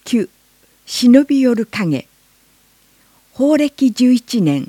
9忍び寄る影。法暦11年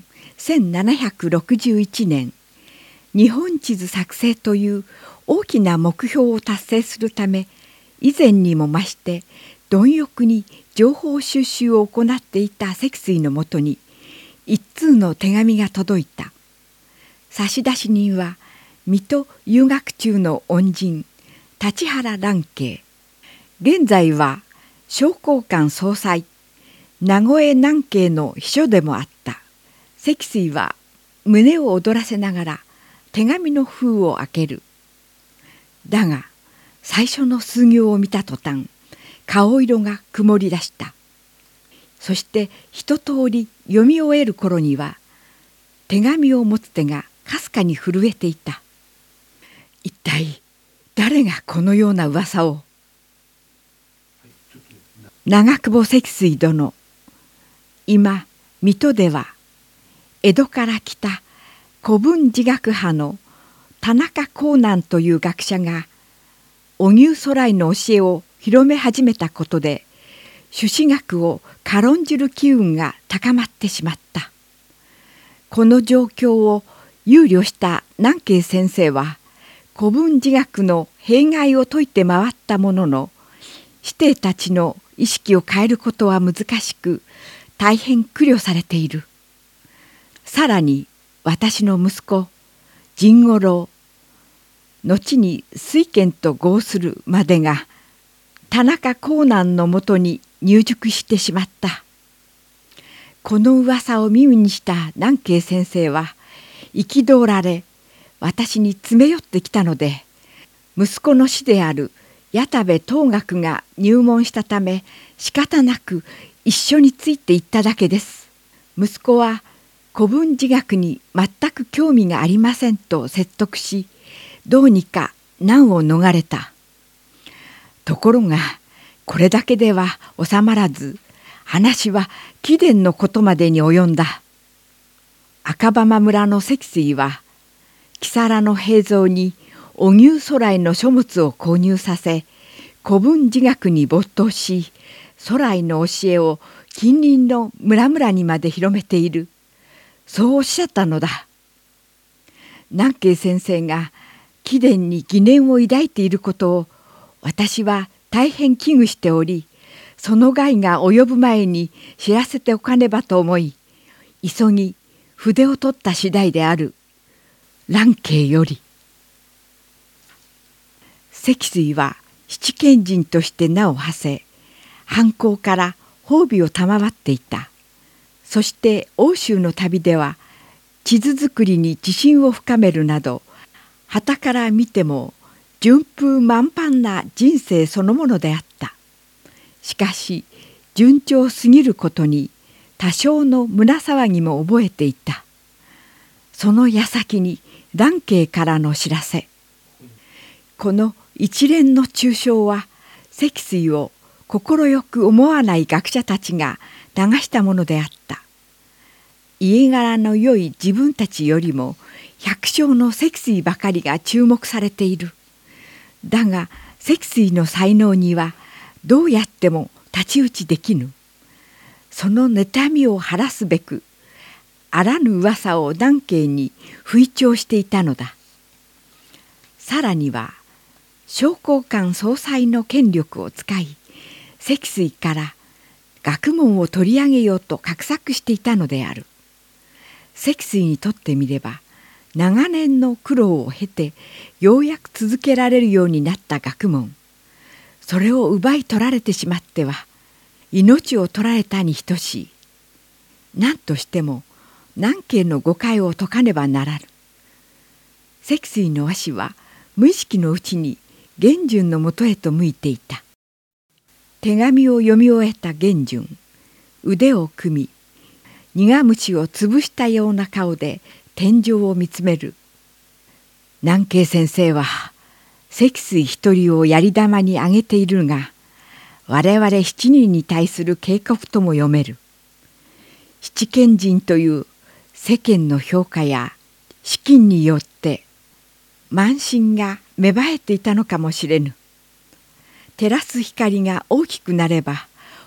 1761年、日本地図作成という大きな目標を達成するため、以前にも増して貪欲に情報収集を行っていた積水のもとに一通の手紙が届いた。差出人は水戸遊学中の恩人立原蘭渓。現在は商工官総裁名越南渓の秘書でもあった。積水は胸を躍らせながら手紙の封を開ける。だが最初の数行を見た途端、顔色が曇り出した。そして一通り読み終える頃には手紙を持つ手がかすかに震えていた。一体誰がこのような噂を。長久保積水殿、今水戸では江戸から来た古文自学派の田中弘南という学者が荻生徂徠の教えを広め始めたことで、朱子学を軽んじる機運が高まってしまった。この状況を憂慮した南渓先生は古文自学の弊害を説いて回ったものの、師弟たちの意識を変えることは難しく、大変苦慮されている。さらに私の息子甚五郎、後に水賢と号するまでが田中弘南のもとに入塾してしまった。この噂を耳にした南渓先生は憤られ、私に詰め寄ってきたので、息子の師である矢田部東学が入門したため仕方なく一緒についていっただけです。息子は古文自学に全く興味がありませんと説得し、どうにか難を逃れた。ところがこれだけでは収まらず、話は貴殿のことまでに及んだ。赤羽村の積水は木更の平蔵に荻生徂徠の書物を購入させ、古文自学に没頭し、徂徠の教えを近隣の村々にまで広めている。そうおっしゃったのだ。南渓先生が貴殿に疑念を抱いていることを私は大変危惧しており、その害が及ぶ前に知らせておかねばと思い、急ぎ筆を取った次第である。蘭渓より。積水は七賢人として名を馳せ、藩校から褒美を賜っていた。そして欧州の旅では地図作りに自信を深めるなど、傍から見ても順風満帆な人生そのものであった。しかし順調すぎることに多少の胸騒ぎも覚えていた。その矢先に蘭渓からの知らせ。この一連の中傷は積水を快く思わない学者たちが流したものであった。家柄の良い自分たちよりも百姓の積水ばかりが注目されている。だが積水の才能にはどうやっても太刀打ちできぬ。その妬みを晴らすべく、あらぬ噂を南渓に吹聴していたのだ。さらには商工官総裁の権力を使い、積水から学問を取り上げようと画策していたのである。積水にとってみれば、長年の苦労を経てようやく続けられるようになった学問、それを奪い取られてしまっては命を取られたに等しい。何としても南渓の誤解を解かねばならぬ。積水の足は無意識のうちに源順のもとへと向いていた。手紙を読み終えた源順、腕を組み、苦虫を潰したような顔で天井を見つめる。南渓先生は積水一人をやり玉に挙げているが、我々7人に対する警告とも読める。七賢人という世間の評価や資金によって慢心が芽生えていたのかもしれぬ。照らす光が大きくなれば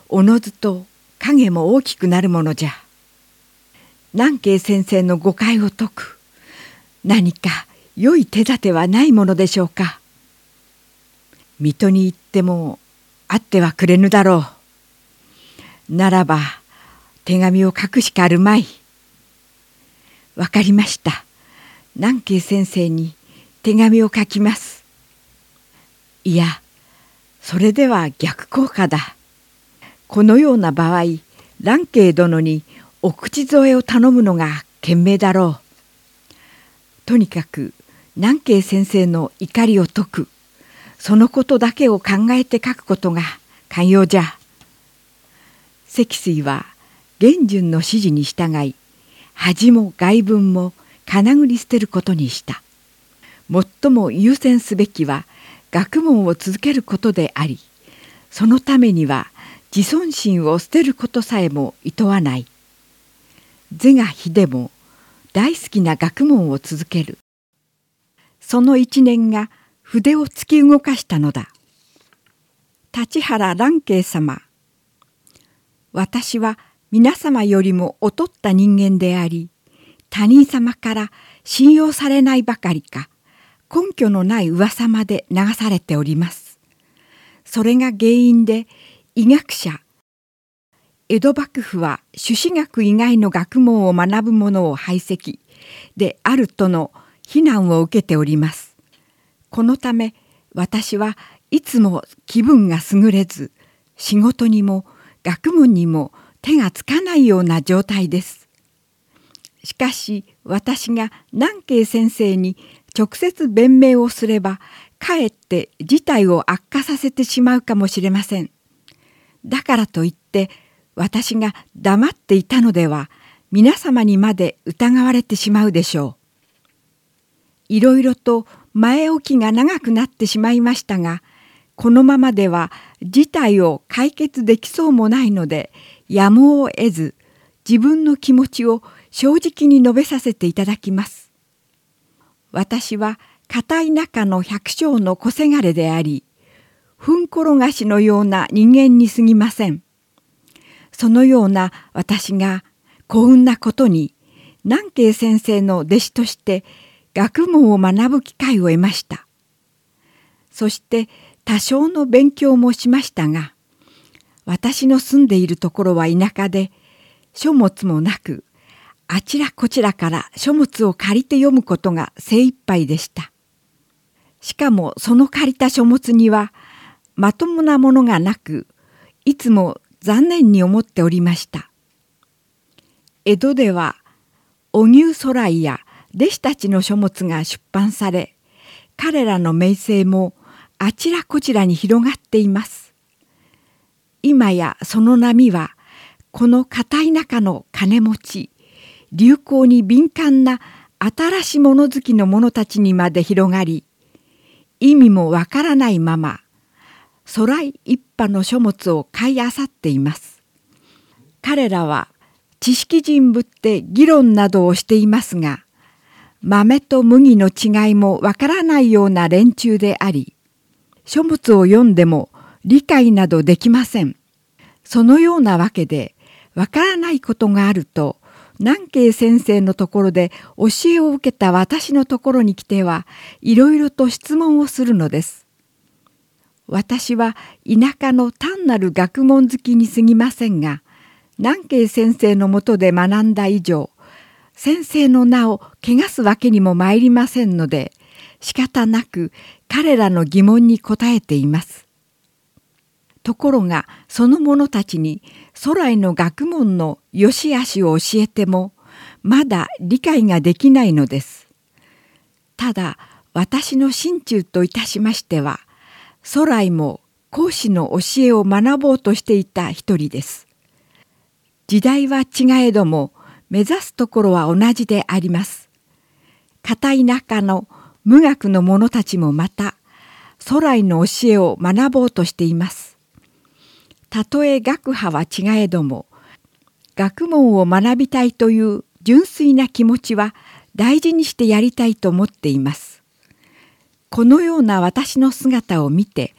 おのずと影も大きくなるものじゃ。南慶先生の誤解を解く何か良い手立てはないものでしょうか。水戸に行っても会ってはくれぬだろう。ならば手紙を書くしかあるまい。わかりました。南慶先生に手紙を書きます。いや、それでは逆効果だ。このような場合、蘭慶殿にお口添えを頼むのが賢明だろう。とにかく南慶先生の怒りを解く、そのことだけを考えて書くことが肝要じゃ。積水は元順の指示に従い、恥も外文もかなぐり捨てることにした。最も優先すべきは学問を続けることであり、そのためには自尊心を捨てることさえもいとわない。是が非でも大好きな学問を続ける。その一念が筆を突き動かしたのだ。立原蘭慶様、私は皆様よりも劣った人間であり、他人様から信用されないばかりか、根拠のない噂まで流されております。それが原因で医学者、江戸幕府は朱子学以外の学問を学ぶ者を排斥であるとの非難を受けております。このため私はいつも気分が優れず、仕事にも学問にも手がつかないような状態です。しかし私が南慶先生に直接弁明をすれば、かえって事態を悪化させてしまうかもしれません。だからといって私が黙っていたのでは、皆様にまで疑われてしまうでしょう。いろいろと前置きが長くなってしまいましたが、このままでは事態を解決できそうもないので、やむを得ず自分の気持ちを正直に述べさせていただきます。私は片田舎の百姓の小せがれであり、糞転がしのような人間に過ぎません。そのような私が幸運なことに南慶先生の弟子として学問を学ぶ機会を得ました。そして多少の勉強もしましたが、私の住んでいるところは田舎で書物もなく、あちらこちらから書物を借りて読むことが精一杯でした。しかもその借りた書物にはまともなものがなく、いつも残念に思っておりました。江戸では荻生徂徠や弟子たちの書物が出版され、彼らの名声もあちらこちらに広がっています。今やその波はこの片田舎の金持ち、流行に敏感な新しいもの好きの者たちにまで広がり、意味もわからないまま徂徠一派の書物を買いあさっています。彼らは知識人ぶって議論などをしていますが、豆と麦の違いもわからないような連中であり、書物を読んでも理解などできません。そのようなわけで、わからないことがあると、南慶先生のところで教えを受けた私のところに来てはいろいろと質問をするのです。私は田舎の単なる学問好きに過ぎませんが、南慶先生のもとで学んだ以上、先生の名を汚すわけにもまいりませんので、仕方なく彼らの疑問に答えています。ところがその者たちに徂徠の学問の良し悪しを教えてもまだ理解ができないのです。ただ私の心中といたしましては、徂徠も孔子の教えを学ぼうとしていた一人です。時代は違えども目指すところは同じであります。片田舎の無学の者たちもまた徂徠の教えを学ぼうとしています。たとえ学派は違えども、学問を学びたいという純粋な気持ちは大事にしてやりたいと思っています。このような私の姿を見て、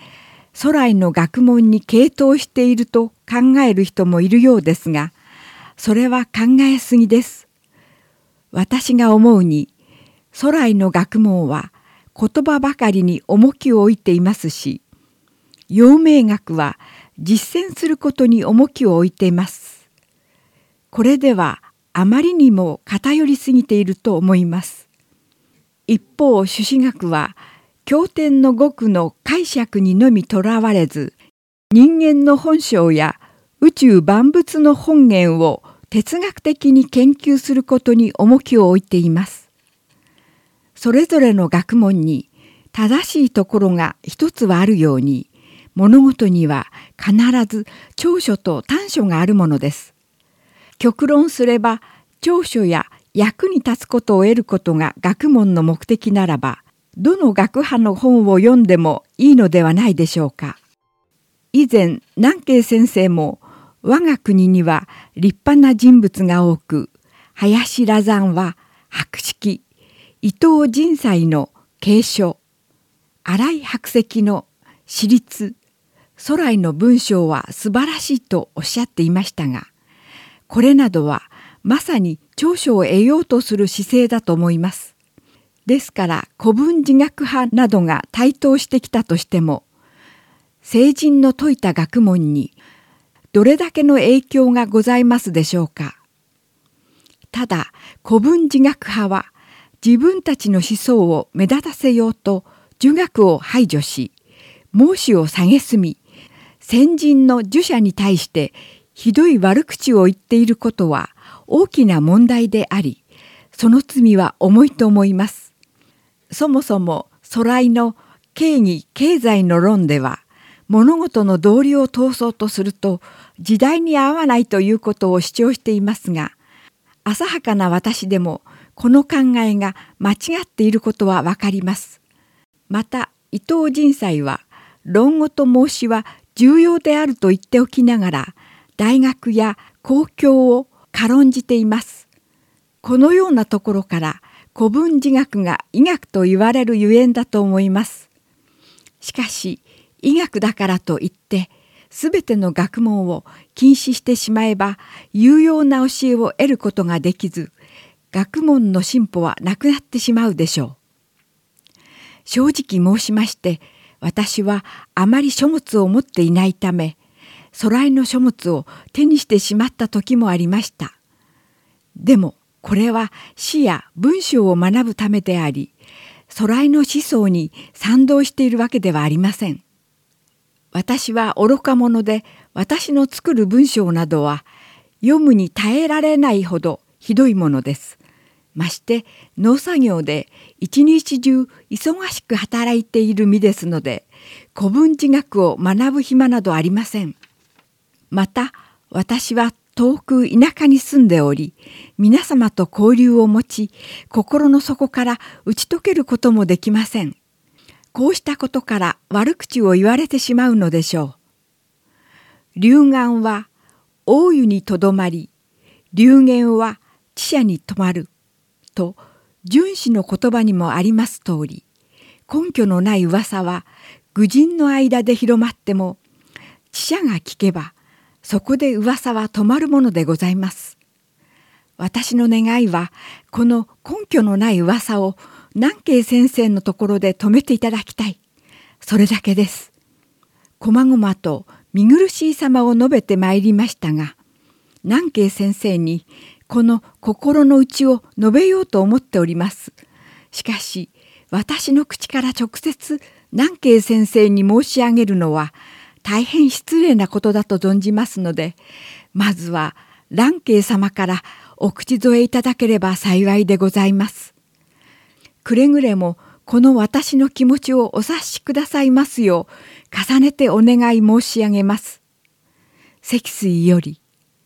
徂徠の学問に傾倒していると考える人もいるようですが、それは考えすぎです。私が思うに、徂徠の学問は言葉ばかりに重きを置いていますし、陽明学は実践することに重きを置いています。これではあまりにも偏りすぎていると思います。一方、朱子学は経典の語句の解釈にのみとらわれず、人間の本性や宇宙万物の本源を哲学的に研究することに重きを置いています。それぞれの学問に正しいところが一つはあるように、物事には必ず長所と短所があるものです。極論すれば、長所や役に立つことを得ることが学問の目的ならば、どの学派の本を読んでもいいのではないでしょうか。以前、南慶先生も、我が国には立派な人物が多く、林羅山は博識、伊藤仁斎の啓書、新井白石の史律、徂徠の文章は素晴らしいとおっしゃっていましたが、これなどはまさに長所を得ようとする姿勢だと思います。ですから古文自学派などが台頭してきたとしても、聖人の説いた学問にどれだけの影響がございますでしょうか。ただ古文自学派は自分たちの思想を目立たせようと儒学を排除し、孟子を蔑み、先人の儒者に対してひどい悪口を言っていることは大きな問題であり、その罪は重いと思います。そもそも徂徠の経義経済の論では、物事の道理を通そうとすると時代に合わないということを主張していますが、浅はかな私でもこの考えが間違っていることはわかります。また伊藤仁斎は論語と孟子は重要であると言っておきながら、大学や公共を軽んじています。このようなところから古文自学が医学と言われるゆえんだと思います。しかし医学だからといってすべての学問を禁止してしまえば有用な教えを得ることができず、学問の進歩はなくなってしまうでしょう。正直申しまして、私はあまり書物を持っていないため、徂徠の書物を手にしてしまった時もありました。でもこれは詩や文章を学ぶためであり、徂徠の思想に賛同しているわけではありません。私は愚か者で、私の作る文章などは読むに耐えられないほどひどいものです。まして農作業で一日中忙しく働いている身ですので、古文自学を学ぶ暇などありません。また私は遠く田舎に住んでおり、皆様と交流を持ち、心の底から打ち解けることもできません。こうしたことから悪口を言われてしまうのでしょう。流願は大湯にとどまり、流言は智者に止まると荀子の言葉にもあります通り、根拠のない噂は愚人の間で広まっても、智者が聞けばそこで噂は止まるものでございます。私の願いはこの根拠のない噂を南慶先生のところで止めていただきたい。それだけです。こまごまと見苦しい様を述べてまいりましたが、南慶先生にこの心の内を述べようと思っております。しかし私の口から直接南慶先生に申し上げるのは大変失礼なことだと存じますので、まずは蘭慶様からお口添えいただければ幸いでございます。くれぐれもこの私の気持ちをお察しくださいますよう重ねてお願い申し上げます。積水より。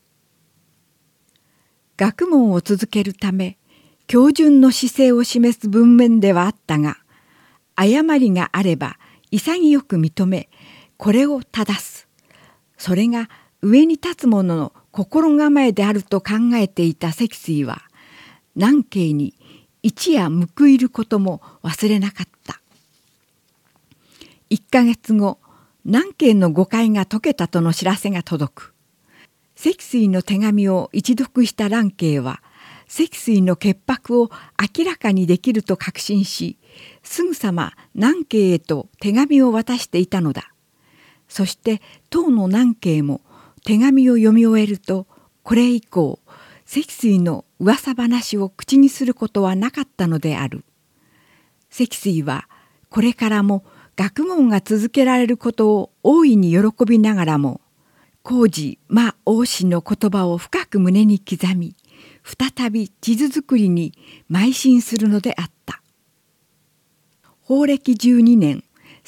学問を続けるため標準の姿勢を示す文面ではあったが、誤りがあれば潔く認め、これを正す。それが上に立つ者の心構えであると考えていた積水は、南慶に一夜報いることも忘れなかった。1ヶ月後、 南慶の誤解が解けたとの知らせが届く。積水の手紙を一読した蘭慶は、積水の潔白を明らかにできると確信し、すぐさま南慶へと手紙を渡していたのだ。そして当の南慶も手紙を読み終えると、これ以降積水の噂話を口にすることはなかったのである。積水はこれからも学問が続けられることを大いに喜びながらも、弘治馬王子の言葉を深く胸に刻み、再び地図作りに邁進するのであった。宝暦12年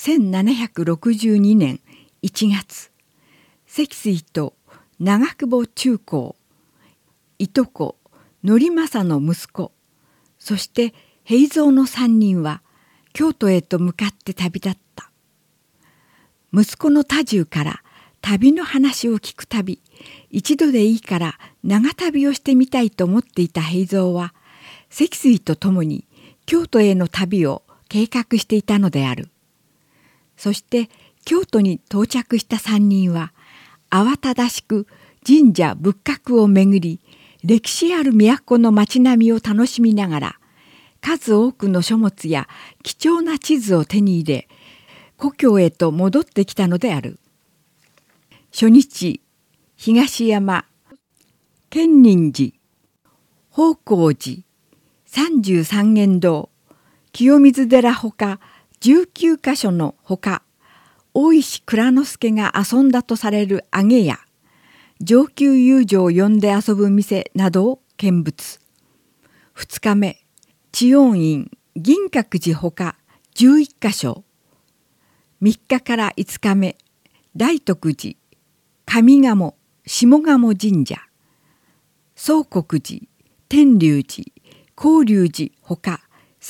1762年1月、積水と長久保中高、いとこ則政の息子、そして平蔵の3人は京都へと向かって旅立った。息子の多重から旅の話を聞くたび、一度でいいから長旅をしてみたいと思っていた平蔵は、積水と共に京都への旅を計画していたのである。そして京都に到着した3人は、慌ただしく神社仏閣を巡り、歴史ある都の町並みを楽しみながら、数多くの書物や貴重な地図を手に入れ、故郷へと戻ってきたのである。初日、東山、建仁寺、宝光寺、三十三間堂、清水寺ほか19カ所のほか、大石内蔵助が遊んだとされる揚げ屋、上級遊女を呼んで遊ぶ店などを見物。2日目、知恩院、銀閣寺ほか11カ所。3日から5日目、大徳寺、上賀下鴨神社、宗国寺、天龍寺、広隆寺ほか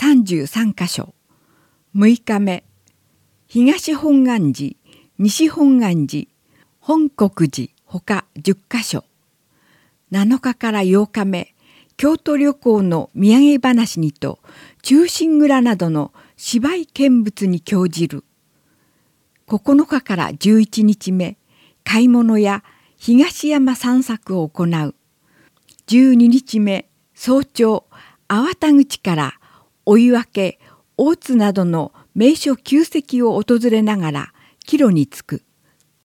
33カ所。6日目、東本願寺、西本願寺、本国寺ほか10カ所。7日から8日目、京都旅行の土産話にと忠臣蔵などの芝居見物に興じる。9日から11日目、買い物や東山散策を行う。12日目、早朝、粟田口から追分、大津などの名所旧跡を訪れながら帰路に着く。